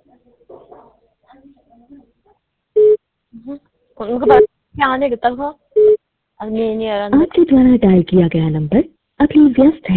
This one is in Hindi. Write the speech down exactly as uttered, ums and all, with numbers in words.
उनको पता क्या आने कितना था। आपके द्वारा डायल किया गया नंबर अभी व्यस्त है।